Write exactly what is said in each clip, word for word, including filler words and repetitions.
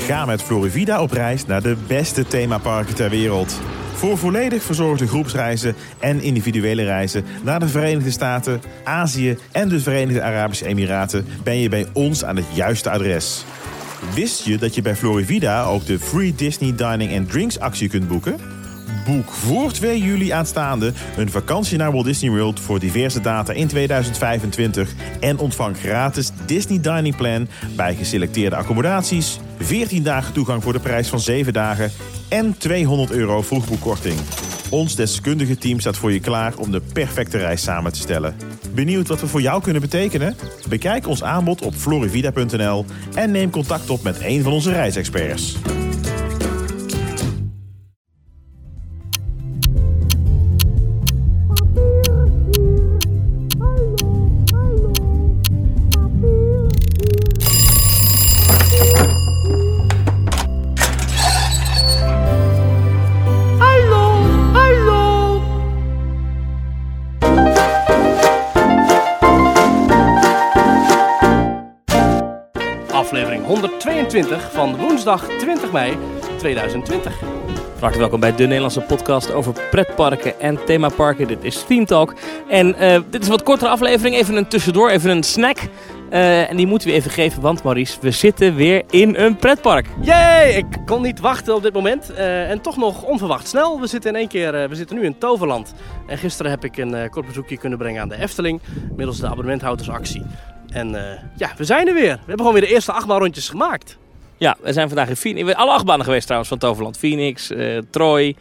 Ga met Florivida op reis naar de beste themaparken ter wereld. Voor volledig verzorgde groepsreizen en individuele reizen naar de Verenigde Staten, Azië en de Verenigde Arabische Emiraten ben je bij ons aan het juiste adres. Wist je dat je bij Florivida ook de Free Disney Dining and Drinks actie kunt boeken? Boek voor twee juli aanstaande een vakantie naar Walt Disney World voor diverse data in tweeduizend vijfentwintig en ontvang gratis Disney Dining Plan bij geselecteerde accommodaties, veertien dagen toegang voor de prijs van zeven dagen en tweehonderd euro vroegboekkorting. Ons deskundige team staat voor je klaar om de perfecte reis samen te stellen. Benieuwd wat we voor jou kunnen betekenen? Bekijk ons aanbod op florivida punt n l en neem contact op met een van onze reisexperts. Aflevering honderdtweeëntwintig van woensdag twintig mei tweeduizend twintig. Hartelijk welkom bij de Nederlandse podcast over pretparken en themaparken. Dit is Theme Talk. En uh, dit is een wat kortere aflevering. Even een tussendoor, even een snack. Uh, en die moeten we even geven, want Maurice, we zitten weer in een pretpark. Yay! Ik kon niet wachten op dit moment. Uh, en toch nog onverwacht snel. We zitten in één keer, uh, we zitten nu in Toverland. En gisteren heb ik een uh, kort bezoekje kunnen brengen aan de Efteling. Middels de abonnementhoudersactie. En uh, ja, we zijn er weer. We hebben gewoon weer de eerste achtbaanrondjes gemaakt. Ja, we zijn vandaag in Phoenix. We zijn alle achtbanen geweest trouwens van Toverland. Phoenix, uh, Troy,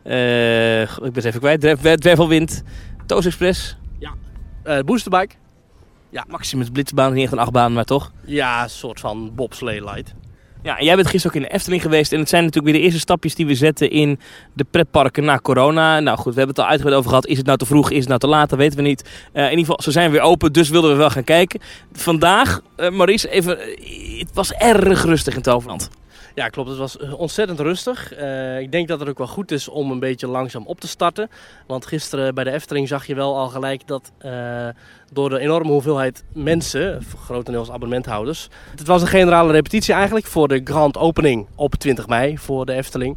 uh, ik ben het even kwijt, Dwervelwind, Toos Express. Ja, uh, Boosterbike. Ja, Maximus Blitzbaan is niet echt een achtbaan, maar toch? Ja, een soort van bobsleigh light. Ja, en jij bent gisteren ook in de Efteling geweest. En het zijn natuurlijk weer de eerste stapjes die we zetten in de pretparken na corona. Nou goed, we hebben het al uitgebreid over gehad. Is het nou te vroeg, is het nou te laat, dat weten we niet. Uh, in ieder geval, ze zijn weer open, dus wilden we wel gaan kijken. Vandaag, uh, Maurice, even, uh, het was erg rustig in Toverland. Ja, klopt. Het was ontzettend rustig. Uh, ik denk dat het ook wel goed is om een beetje langzaam op te starten. Want gisteren bij de Efteling zag je wel al gelijk dat uh, door de enorme hoeveelheid mensen, grotendeels abonnementhouders. Het was een generale repetitie eigenlijk voor de grand opening op twintig mei voor de Efteling.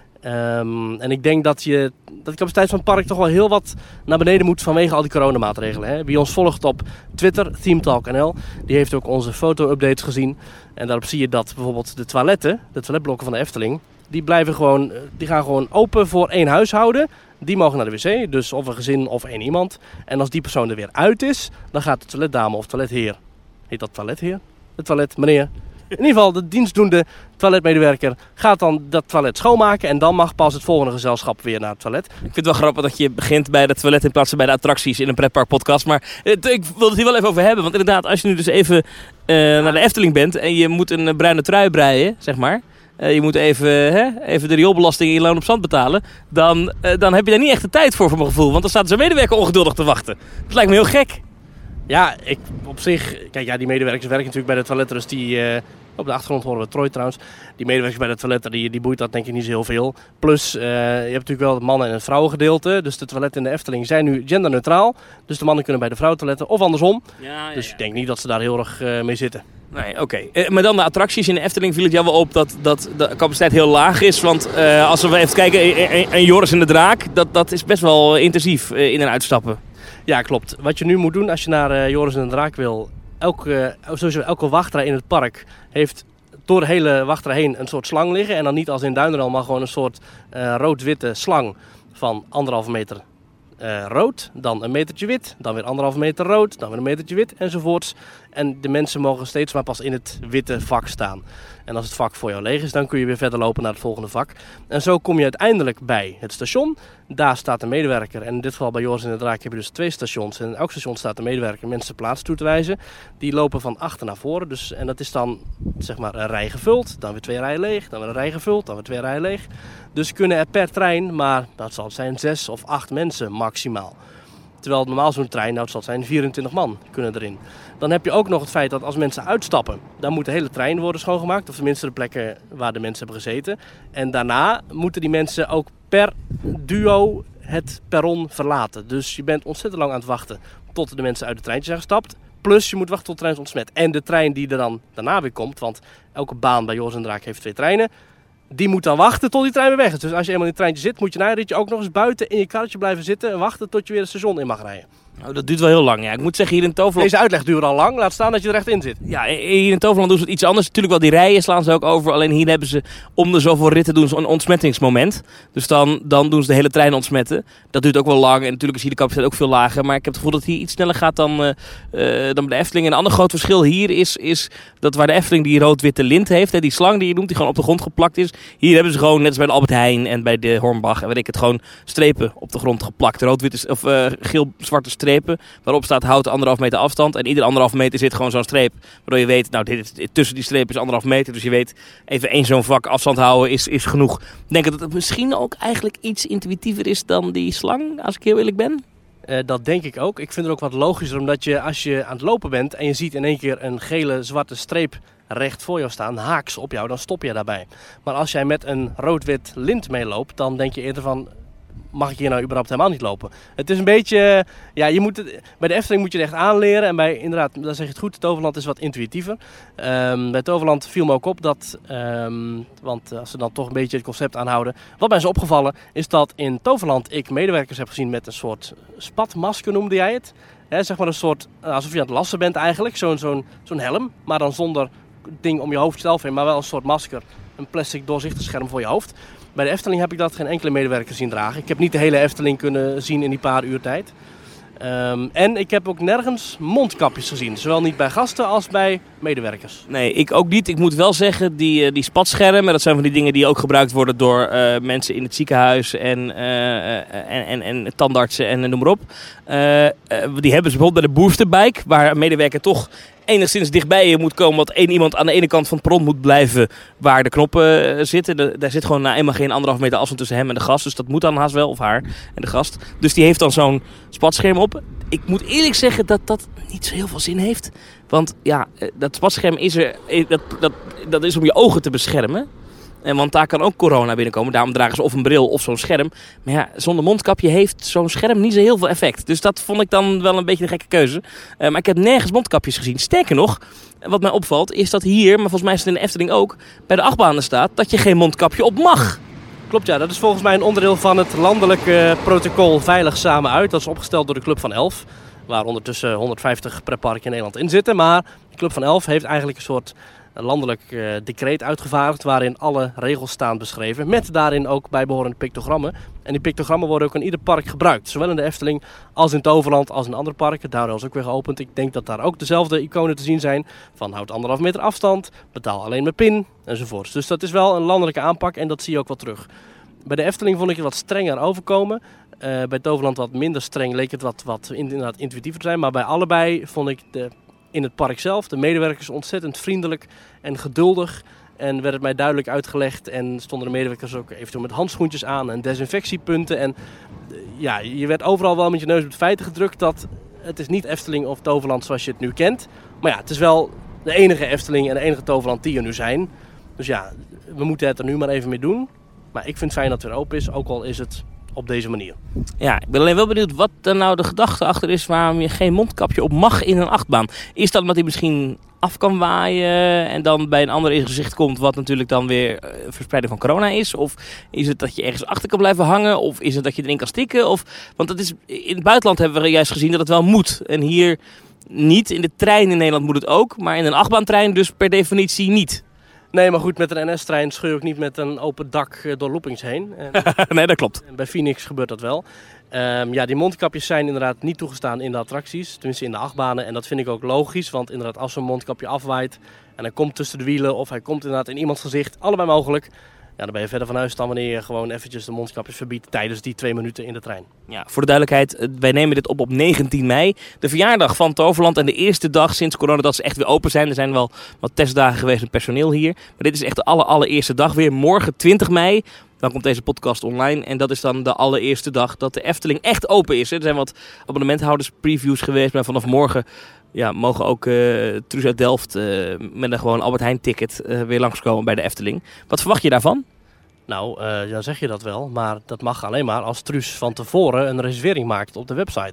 Um, en ik denk dat, je, dat de capaciteit van het park toch wel heel wat naar beneden moet vanwege al die coronamaatregelen. Hè. Wie ons volgt op Twitter, ThemeTalk punt n l, die heeft ook onze foto-updates gezien. En daarop zie je dat bijvoorbeeld de toiletten, de toiletblokken van de Efteling, die, blijven gewoon, die gaan gewoon open voor één huishouden. Die mogen naar de wc, dus of een gezin of één iemand. En als die persoon er weer uit is, dan gaat de toiletdame of toiletheer, heet dat toiletheer? De toilet, meneer. In ieder geval, de dienstdoende toiletmedewerker gaat dan dat toilet schoonmaken. En dan mag pas het volgende gezelschap weer naar het toilet. Ik vind het wel grappig dat je begint bij het toilet in plaats van bij de attracties in een pretparkpodcast. Maar ik wil het hier wel even over hebben. Want inderdaad, als je nu dus even uh, naar de Efteling bent en je moet een bruine trui breien, zeg maar. Uh, je moet even, hè, even de rioolbelasting in je loon op zand betalen. Dan, uh, dan heb je daar niet echt de tijd voor, voor mijn gevoel. Want dan staat zo'n medewerker ongeduldig te wachten. Dat lijkt me heel gek. Ja, ik, op zich, kijk, ja, die medewerkers werken natuurlijk bij de toiletten, dus die, uh, op de achtergrond horen we Troy trouwens, die medewerkers bij de toiletten, die, die boeit dat denk ik niet zo heel veel. Plus, uh, je hebt natuurlijk wel het mannen- en het vrouwengedeelte, dus de toiletten in de Efteling zijn nu genderneutraal, dus de mannen kunnen bij de vrouwentoiletten of andersom. Ja, ja, dus ik denk niet dat ze daar heel erg uh, mee zitten. Nee, oké. Okay. Uh, maar dan de attracties in de Efteling, viel het jou wel op dat, dat de capaciteit heel laag is, want uh, als we even kijken, en Joris en de Draak, dat, dat is best wel intensief uh, in- en uitstappen. Ja, klopt. Wat je nu moet doen als je naar uh, Joris en de Draak wil, elke, sowieso elke wachtrij in het park heeft door de hele wachtrij heen een soort slang liggen. En dan niet als in Duinderel, maar gewoon een soort uh, rood-witte slang van anderhalve meter uh, rood. Dan een metertje wit, dan weer anderhalve meter rood, dan weer een metertje wit enzovoorts. En de mensen mogen steeds maar pas in het witte vak staan. En als het vak voor jou leeg is, dan kun je weer verder lopen naar het volgende vak. En zo kom je uiteindelijk bij het station. Daar staat een medewerker. En in dit geval bij Joris en de Draak heb je dus twee stations. En in elk station staat een medewerker mensen plaats toe te wijzen. Die lopen van achter naar voren. Dus, en dat is dan zeg maar een rij gevuld. Dan weer twee rijen leeg. Dan weer een rij gevuld. Dan weer twee rijen leeg. Dus kunnen er per trein, maar dat zal het zijn zes of acht mensen maximaal. Terwijl normaal zo'n trein, nou het zal zijn vierentwintig man kunnen erin. Dan heb je ook nog het feit dat als mensen uitstappen, dan moet de hele trein worden schoongemaakt. Of tenminste de plekken waar de mensen hebben gezeten. En daarna moeten die mensen ook per duo het perron verlaten. Dus je bent ontzettend lang aan het wachten tot de mensen uit de treintje zijn gestapt. Plus je moet wachten tot de trein is ontsmet. En de trein die er dan daarna weer komt, want elke baan bij Joris en Draak heeft twee treinen. Die moet dan wachten tot die trein weer weg is. Dus als je eenmaal in het treintje zit, moet je na een ritje ook nog eens buiten in je karretje blijven zitten en wachten tot je weer het station in mag rijden. Nou, dat duurt wel heel lang. Ja. Ik moet zeggen, hier in Toverland... Deze uitleg duurt al lang. Laat staan dat je er echt in zit. Ja, hier in Toverland doen ze het iets anders. Natuurlijk wel die rijen slaan ze ook over. Alleen hier hebben ze om de zoveel ritten doen ze een ontsmettingsmoment. Dus dan, dan doen ze de hele trein ontsmetten. Dat duurt ook wel lang. En natuurlijk is hier de capaciteit ook veel lager. Maar ik heb het gevoel dat het hier iets sneller gaat dan, uh, uh, dan bij de Efteling. En een ander groot verschil hier is, is dat waar de Efteling die rood-witte lint heeft. Hè, die slang die je noemt, die gewoon op de grond geplakt is. Hier hebben ze gewoon, net als bij de Albert Heijn en bij de Hornbach en weet ik het, gewoon strepen op de grond geplakt. Rood-witte of uh, geel-zwarte strepen. Waarop staat houd anderhalf meter afstand. En ieder anderhalf meter zit gewoon zo'n streep. Waardoor je weet, nou dit, dit, tussen die strepen is anderhalf meter. Dus je weet, even één zo'n vak afstand houden is, is genoeg. Ik denk dat het misschien ook eigenlijk iets intuïtiever is dan die slang, als ik heel eerlijk ben. Uh, dat denk ik ook. Ik vind het ook wat logischer, omdat je als je aan het lopen bent en je ziet in één keer een gele zwarte streep recht voor jou staan, haaks op jou, dan stop je daarbij. Maar als jij met een rood-wit lint meeloopt, dan denk je eerder van, mag ik hier nou überhaupt helemaal niet lopen? Het is een beetje, ja, je moet het, bij de Efteling moet je het echt aanleren. En bij, inderdaad, dan zeg je het goed, Toverland is wat intuïtiever. Um, bij Toverland viel me ook op dat, um, want als we dan toch een beetje het concept aanhouden. Wat mij is opgevallen, is dat in Toverland ik medewerkers heb gezien met een soort spatmasker, noemde jij het. He, zeg maar een soort, alsof je aan het lassen bent eigenlijk, zo'n, zo'n, zo'n helm. Maar dan zonder ding om je hoofd zelf heen, maar wel een soort masker. Een plastic doorzichtig scherm voor je hoofd. Bij de Efteling heb ik dat geen enkele medewerker zien dragen. Ik heb niet de hele Efteling kunnen zien in die paar uur tijd. Um, en ik heb ook nergens mondkapjes gezien. Zowel niet bij gasten als bij medewerkers. Nee, ik ook niet. Ik moet wel zeggen, die, die spatschermen, dat zijn van die dingen die ook gebruikt worden door uh, mensen in het ziekenhuis en, uh, en, en, en tandartsen en noem maar op. Uh, uh, die hebben ze bijvoorbeeld bij de boosterbike, waar een medewerker toch enigszins dichtbij je moet komen, want één iemand aan de ene kant van het perron moet blijven waar de knoppen uh, zitten. De, daar zit gewoon nou eenmaal geen anderhalf meter afstand tussen hem en de gast. Dus dat moet dan haast wel, of haar en de gast. Dus die heeft dan zo'n spatscherm op. Ik moet eerlijk zeggen dat dat niet zo heel veel zin heeft. Want ja, dat spatscherm is er, dat, dat, dat is om je ogen te beschermen. En want daar kan ook corona binnenkomen. Daarom dragen ze of een bril of zo'n scherm. Maar ja, zonder mondkapje heeft zo'n scherm niet zo heel veel effect. Dus dat vond ik dan wel een beetje een gekke keuze. Uh, maar ik heb nergens mondkapjes gezien. Sterker nog, wat mij opvalt is dat hier, maar volgens mij is het in de Efteling ook, bij de achtbanen staat dat je geen mondkapje op mag. Klopt, ja. Dat is volgens mij een onderdeel van het landelijke protocol Veilig Samen Uit. Dat is opgesteld door de Club van Elf. Waar ondertussen honderdvijftig pretparken in Nederland in zitten. Maar de Club van Elf heeft eigenlijk een soort landelijk uh, decreet uitgevaardigd waarin alle regels staan beschreven. Met daarin ook bijbehorende pictogrammen. En die pictogrammen worden ook in ieder park gebruikt. Zowel in de Efteling als in Toverland als in andere parken. Daardoor is ook weer geopend. Ik denk dat daar ook dezelfde iconen te zien zijn. Van houd anderhalf meter afstand, betaal alleen met pin enzovoort. Dus dat is wel een landelijke aanpak en dat zie je ook wel terug. Bij de Efteling vond ik het wat strenger overkomen. Uh, bij Toverland wat minder streng, leek het wat, wat inderdaad intuïtiever te zijn. Maar bij allebei vond ik de, in het park zelf de medewerkers ontzettend vriendelijk en geduldig. En werd het mij duidelijk uitgelegd en stonden de medewerkers ook eventueel met handschoentjes aan en desinfectiepunten. En uh, ja, je werd overal wel met je neus op de feiten gedrukt dat het is niet Efteling of Toverland zoals je het nu kent. Maar ja, het is wel de enige Efteling en de enige Toverland die er nu zijn. Dus ja, we moeten het er nu maar even mee doen. Maar ik vind het fijn dat het weer open is, ook al is het op deze manier. Ja, ik ben alleen wel benieuwd wat er nou de gedachte achter is waarom je geen mondkapje op mag in een achtbaan. Is dat omdat hij misschien af kan waaien en dan bij een ander in gezicht komt wat natuurlijk dan weer uh, verspreiding van corona is? Of is het dat je ergens achter kan blijven hangen? Of is het dat je erin kan stikken? Of, want dat is, in het buitenland hebben we juist gezien dat het wel moet. En hier niet. In de trein in Nederland moet het ook, maar in een achtbaantrein dus per definitie niet. Nee, maar goed, met een N S-trein scheur ik niet met een open dak door loopings heen. En, nee, dat klopt. En bij Phoenix gebeurt dat wel. Um, ja, die mondkapjes zijn inderdaad niet toegestaan in de attracties. Tenminste in de achtbanen. En dat vind ik ook logisch. Want inderdaad, als zo'n mondkapje afwaait en hij komt tussen de wielen of hij komt inderdaad in iemands gezicht, allebei mogelijk. Ja, dan ben je verder van huis dan wanneer je gewoon eventjes de mondkapjes verbiedt tijdens die twee minuten in de trein. Ja, voor de duidelijkheid, wij nemen dit op op negentien mei. De verjaardag van Toverland en de eerste dag sinds corona dat ze echt weer open zijn. Er zijn wel wat testdagen geweest met personeel hier. Maar dit is echt de aller, allereerste dag weer. Morgen twintig mei. Dan komt deze podcast online en dat is dan de allereerste dag dat de Efteling echt open is. Er zijn wat abonnementhouders previews geweest, maar vanaf morgen ja, mogen ook uh, Truus uit Delft uh, met een gewoon Albert Heijn ticket uh, weer langskomen bij de Efteling. Wat verwacht je daarvan? Nou, uh, dan zeg je dat wel, maar dat mag alleen maar als Truus van tevoren een reservering maakt op de website.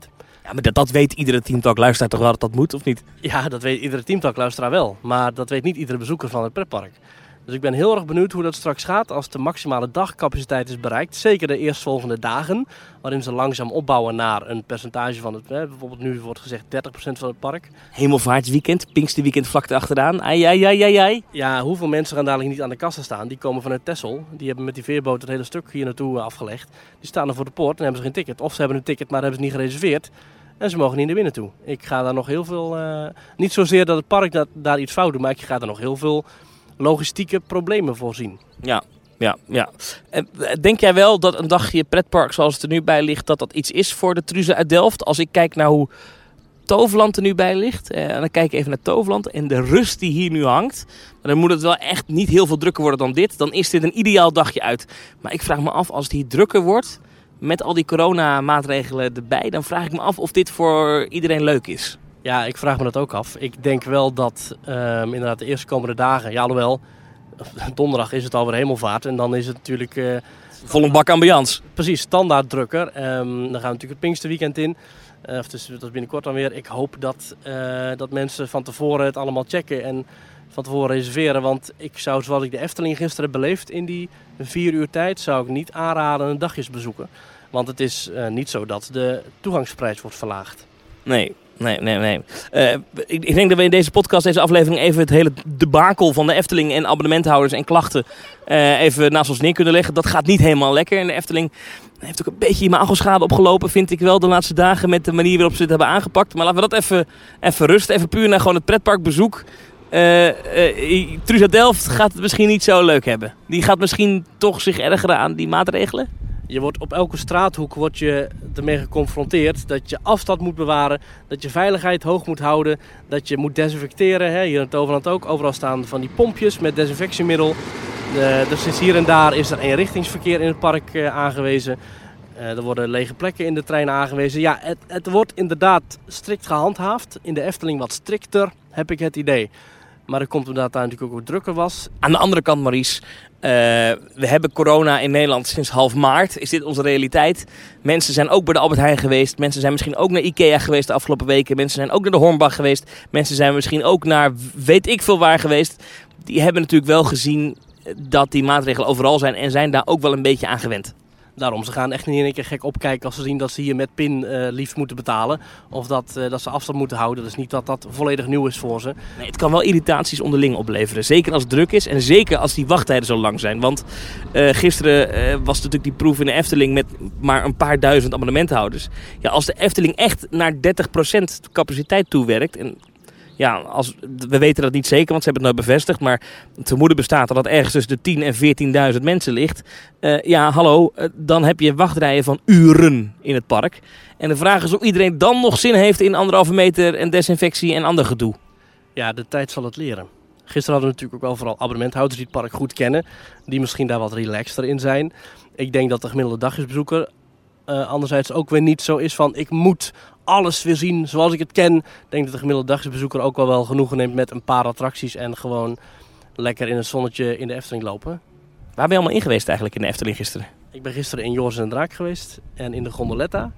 Ja, maar dat, dat weet iedere Teamtalk luisteraar toch wel dat dat moet, of niet? Ja, dat weet iedere Teamtalk luisteraar wel. Maar dat weet niet iedere bezoeker van het pretpark. Dus ik ben heel erg benieuwd hoe dat straks gaat als de maximale dagcapaciteit is bereikt. Zeker de eerstvolgende dagen, waarin ze langzaam opbouwen naar een percentage van het... Hè, bijvoorbeeld nu wordt gezegd dertig procent van het park. Hemelvaartsweekend, Pinksterweekend vlak achteraan. Ai, ai, ai, ai, ai. Ja, hoeveel mensen gaan dadelijk niet aan de kassa staan? Die komen vanuit Texel. Die hebben met die veerboot het hele stuk hier naartoe afgelegd. Die staan er voor de poort en hebben ze geen ticket. Of ze hebben een ticket, maar hebben ze niet gereserveerd. En ze mogen niet naar binnen toe. Ik ga daar nog heel veel... Uh, niet zozeer dat het park dat, daar iets fout doet, maar ik ga er nog heel veel logistieke problemen voor zien. Ja, ja, ja. En denk jij wel dat een dagje pretpark zoals het er nu bij ligt, dat dat iets is voor de Truze uit Delft? Als ik kijk naar hoe Toverland er nu bij ligt, eh, en dan kijk ik even naar Toverland en de rust die hier nu hangt, dan moet het wel echt niet heel veel drukker worden dan dit. Dan is dit een ideaal dagje uit. Maar ik vraag me af, als het hier drukker wordt, met al die coronamaatregelen erbij, dan vraag ik me af of dit voor iedereen leuk is. Ja, ik vraag me dat ook af. Ik denk wel dat um, inderdaad de eerste komende dagen, ja alhoewel, donderdag is het alweer hemelvaart en dan is het natuurlijk... Uh, Vol een bak ambiance. Precies, standaard drukker. Um, dan gaan we natuurlijk het Pinksterweekend in. Uh, of dus, dat is binnenkort dan weer. Ik hoop dat, uh, dat mensen van tevoren het allemaal checken en van tevoren reserveren. Want ik zou, zoals ik de Efteling gisteren heb beleefd in die vier uur tijd, zou ik niet aanraden een dagjes bezoeken. Want het is uh, niet zo dat de toegangsprijs wordt verlaagd. Nee. Nee, nee, nee. Uh, ik, ik denk dat we in deze podcast, deze aflevering, even het hele debakel van de Efteling en abonnementhouders en klachten uh, even naast ons neer kunnen leggen. Dat gaat niet helemaal lekker. En de Efteling heeft ook een beetje imagoschade opgelopen, vind ik wel, de laatste dagen met de manier waarop ze het hebben aangepakt. Maar laten we dat even, even rusten. Even puur naar gewoon het pretparkbezoek. Uh, uh, Truze Delft gaat het misschien niet zo leuk hebben. Die gaat misschien toch zich ergeren aan die maatregelen. Je wordt op elke straathoek word je ermee geconfronteerd dat je afstand moet bewaren, dat je veiligheid hoog moet houden, dat je moet desinfecteren. Hè. Hier in Toverland ook, overal staan van die pompjes met desinfectiemiddel. Uh, dus sinds hier en daar is er eenrichtingsverkeer in het park uh, aangewezen. Uh, er worden lege plekken in de trein aangewezen. Ja, het, het wordt inderdaad strikt gehandhaafd. In de Efteling wat strikter, heb ik het idee. Maar dat komt omdat daar natuurlijk ook wat drukker was. Aan de andere kant, Maurice, uh, we hebben corona in Nederland sinds half maart. Is dit onze realiteit? Mensen zijn ook bij de Albert Heijn geweest. Mensen zijn misschien ook naar Ikea geweest de afgelopen weken. Mensen zijn ook naar de Hornbach geweest. Mensen zijn misschien ook naar weet ik veel waar geweest. Die hebben natuurlijk wel gezien dat die maatregelen overal zijn en zijn daar ook wel een beetje aan gewend. Daarom, ze gaan echt niet in één keer gek opkijken als ze zien dat ze hier met pin uh, liefst moeten betalen. Of dat, uh, dat ze afstand moeten houden. Dat is niet dat dat volledig nieuw is voor ze. Nee, het kan wel irritaties onderling opleveren. Zeker als het druk is en zeker als die wachttijden zo lang zijn. Want uh, gisteren uh, was natuurlijk die proef in de Efteling met maar een paar duizend abonnementhouders. Ja, als de Efteling echt naar dertig procent capaciteit toewerkt... En ja, als, we weten dat niet zeker, want ze hebben het nooit bevestigd. Maar het vermoeden bestaat dat het ergens tussen de tien en veertienduizend mensen ligt. Uh, ja, hallo, uh, dan heb je wachtrijen van uren in het park. En de vraag is of iedereen dan nog zin heeft in anderhalve meter en desinfectie en ander gedoe. Ja, de tijd zal het leren. Gisteren hadden we natuurlijk ook wel vooral abonnementhouders die het park goed kennen. Die misschien daar wat relaxter in zijn. Ik denk dat de gemiddelde dagjesbezoeker uh, anderzijds ook weer niet zo is van ik moet alles weer zien zoals ik het ken. Ik denk dat de gemiddelde dagjesbezoeker ook wel wel genoegen neemt met een paar attracties en gewoon lekker in het zonnetje in de Efteling lopen. Waar ben je allemaal in geweest eigenlijk in de Efteling gisteren? Ik ben gisteren in Joris en de Draak geweest en in de Gondoletta.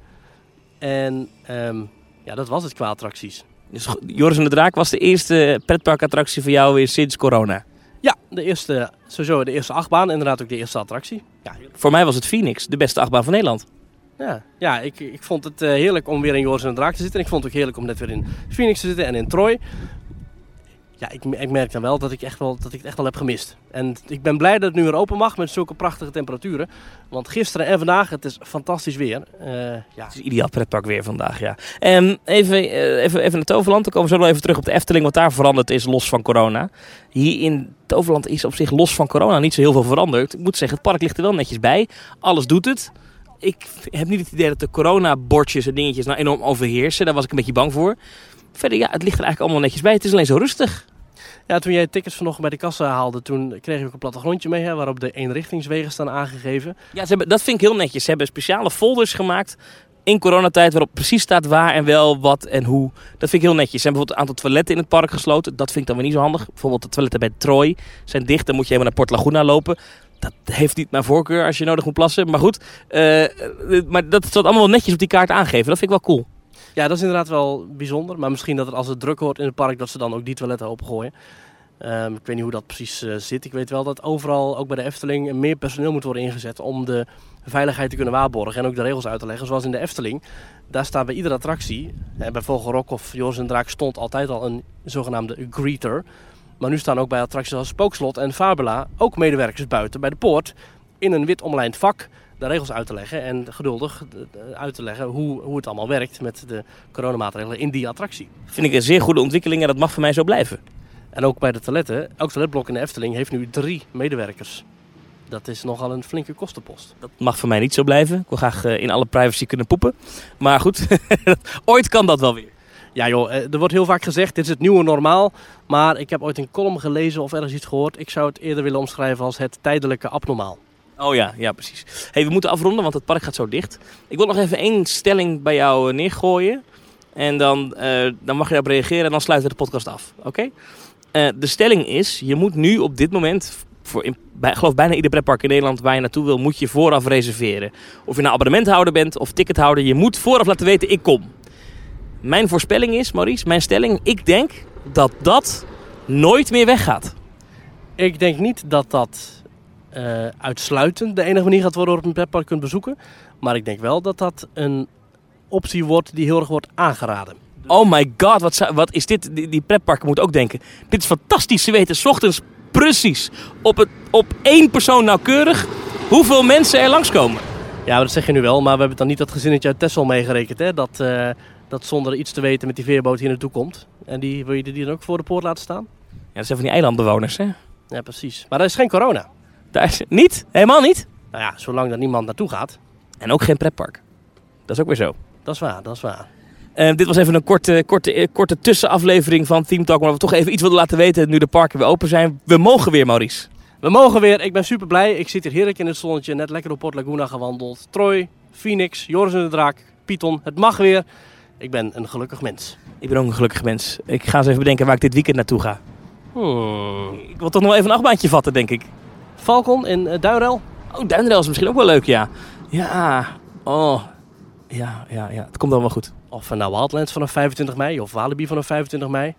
En um, ja, dat was het qua attracties. Dus Joris en de Draak was de eerste pretparkattractie voor jou weer sinds corona? Ja, de eerste, sowieso de eerste achtbaan, inderdaad ook de eerste attractie. Ja. Voor mij was het Phoenix, de beste achtbaan van Nederland. Ja, ja ik, ik vond het uh, heerlijk om weer in Joris en de Draak te zitten. En ik vond het ook heerlijk om net weer in Phoenix te zitten en in Troy. Ja, ik, ik merk dan wel dat ik, echt wel dat ik het echt wel heb gemist. En ik ben blij dat het nu weer open mag met zulke prachtige temperaturen. Want gisteren en vandaag, het is fantastisch weer. Uh, ja. Het is ideaal pretpark weer vandaag, ja. Um, even, uh, even, even naar Toverland. Dan komen we zo wel even terug op de Efteling, wat daar veranderd is los van corona. Hier in Toverland is op zich los van corona niet zo heel veel veranderd. Ik moet zeggen, het park ligt er wel netjes bij. Alles doet het. Ik heb niet het idee dat de coronabordjes en dingetjes nou enorm overheersen. Daar was ik een beetje bang voor. Verder, ja, het ligt er eigenlijk allemaal netjes bij. Het is alleen zo rustig. Ja, toen jij tickets vanochtend bij de kassa haalde, toen kreeg ik ook een plattegrondje mee, hè, waarop de eenrichtingswegen staan aangegeven. Ja, ze hebben, dat vind ik heel netjes. Ze hebben speciale folders gemaakt in coronatijd waarop precies staat waar en wel, wat en hoe. Dat vind ik heel netjes. Ze hebben bijvoorbeeld een aantal toiletten in het park gesloten. Dat vind ik dan weer niet zo handig. Bijvoorbeeld de toiletten bij Troy zijn dicht. Dan moet je helemaal naar Port Laguna lopen. Dat heeft niet mijn voorkeur als je nodig moet plassen. Maar goed, uh, maar dat staat allemaal wel netjes op die kaart aangeven. Dat vind ik wel cool. Ja, dat is inderdaad wel bijzonder. Maar misschien dat er, als het druk wordt in het park, dat ze dan ook die toiletten opengooien. Um, ik weet niet hoe dat precies uh, zit. Ik weet wel dat overal, ook bij de Efteling, meer personeel moet worden ingezet om de veiligheid te kunnen waarborgen en ook de regels uit te leggen. Zoals in de Efteling, daar staat bij iedere attractie, en bij Vogelrok of Joris en de Draak stond altijd al een zogenaamde greeter. Maar nu staan ook bij attracties als Spookslot en Fabula ook medewerkers buiten bij de poort in een wit omlijnd vak de regels uit te leggen en geduldig uit te leggen hoe, hoe het allemaal werkt met de coronamaatregelen in die attractie. Vind ik een zeer goede ontwikkeling en dat mag voor mij zo blijven. En ook bij de toiletten. Elk toiletblok in de Efteling heeft nu drie medewerkers. Dat is nogal een flinke kostenpost. Dat mag voor mij niet zo blijven. Ik wil graag uh, in alle privacy kunnen poepen. Maar goed, ooit kan dat wel weer. Ja joh, er wordt heel vaak gezegd, dit is het nieuwe normaal. Maar ik heb ooit een column gelezen of ergens iets gehoord. Ik zou het eerder willen omschrijven als het tijdelijke abnormaal. Oh ja, ja precies. Hey, we moeten afronden, want het park gaat zo dicht. Ik wil nog even één stelling bij jou neergooien. En dan, uh, dan mag je daarop reageren en dan sluiten we de podcast af. Oké? Okay? Uh, de stelling is, je moet nu op dit moment, voor in, bij, geloof bijna ieder pretpark in Nederland waar je naartoe wil, moet je vooraf reserveren. Of je nou abonnementhouder bent of tickethouder, je moet vooraf laten weten, ik kom. Mijn voorspelling is, Maurice, mijn stelling, ik denk dat dat nooit meer weggaat. Ik denk niet dat dat uh, uitsluitend de enige manier gaat worden waarop je een pretpark kunt bezoeken. Maar ik denk wel dat dat een optie wordt die heel erg wordt aangeraden. Oh my god, wat, zou, wat is dit? Die, die pretparken moeten ook denken. Dit is fantastisch. Ze weten 's ochtends precies op, het, op één persoon nauwkeurig hoeveel mensen er langskomen. Ja, dat zeg je nu wel. Maar we hebben dan niet dat gezinnetje uit Texel meegerekend. Hè? Dat, uh, dat zonder iets te weten met die veerboot hier naartoe komt. En die, wil je die dan ook voor de poort laten staan? Ja, dat zijn van die eilandbewoners, hè? Ja, precies. Maar er is geen corona. Daar is niet? Helemaal niet? Nou ja, zolang er niemand naartoe gaat. En ook geen pretpark. Dat is ook weer zo. Dat is waar, dat is waar. Uh, dit was even een korte, korte, korte tussenaflevering van Theme Talk. Maar we toch even iets wilden laten weten nu de parken weer open zijn. We mogen weer, Maurice. We mogen weer. Ik ben super blij. Ik zit hier heerlijk in het zonnetje. Net lekker door Port Laguna gewandeld. Troy, Phoenix, Joris en de Draak, Python. Het mag weer. Ik ben een gelukkig mens. Ik ben ook een gelukkig mens. Ik ga eens even bedenken waar ik dit weekend naartoe ga. Hmm. Ik wil toch nog even een achtbaantje vatten, denk ik. Falcon in uh, Duinrel. Oh, Duinrel is misschien ook wel leuk, ja. Ja, oh... Ja, ja, ja, het komt allemaal goed. Of nou Wildlands vanaf vijfentwintig mei of Walibi vanaf vijfentwintig mei.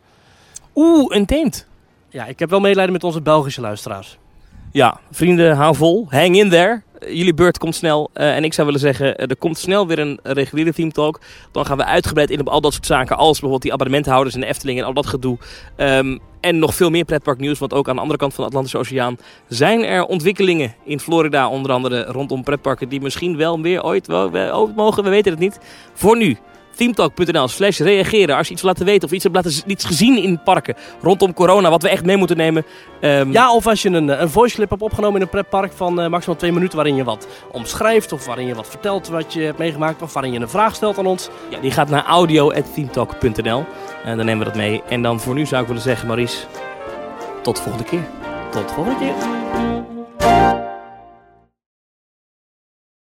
Oeh, een teemt. Ja, ik heb wel medelijden met onze Belgische luisteraars. Ja, vrienden, hou vol. Hang in there. Uh, jullie beurt komt snel. Uh, en ik zou willen zeggen, uh, er komt snel weer een reguliere Theme Talk. Dan gaan we uitgebreid in op al dat soort zaken. Als bijvoorbeeld die abonnementhouders en de Efteling en al dat gedoe. Um, en nog veel meer pretparknieuws. Want ook aan de andere kant van de Atlantische Oceaan zijn er ontwikkelingen in Florida. Onder andere rondom pretparken die misschien wel weer ooit wel, wel mogen. We weten het niet. Voor nu. themetalk punt n l slash reageren als je iets wil laten weten of iets hebt laten, iets gezien in parken rondom corona, wat we echt mee moeten nemen. Um... Ja, of als je een, een voice clip hebt opgenomen in een pretpark van uh, maximaal twee minuten waarin je wat omschrijft of waarin je wat vertelt wat je hebt meegemaakt of waarin je een vraag stelt aan ons. Ja, die gaat naar audio at themetalk punt n l en dan nemen we dat mee. En dan voor nu zou ik willen zeggen, Maurice, tot de volgende keer. Tot de volgende keer.